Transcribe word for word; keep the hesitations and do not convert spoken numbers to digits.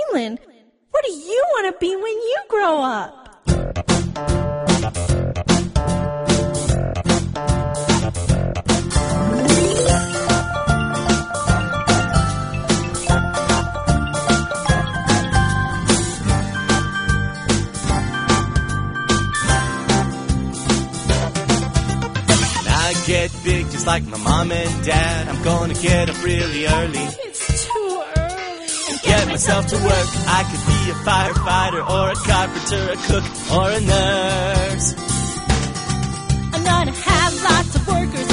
Waylon, what do you want to be when you grow up? Get big just like my mom and dad. I'm gonna get up really early. It's too early. And get myself to work. I could be a firefighter or a carpenter, a cook or a nurse. I'm gonna have lots of workers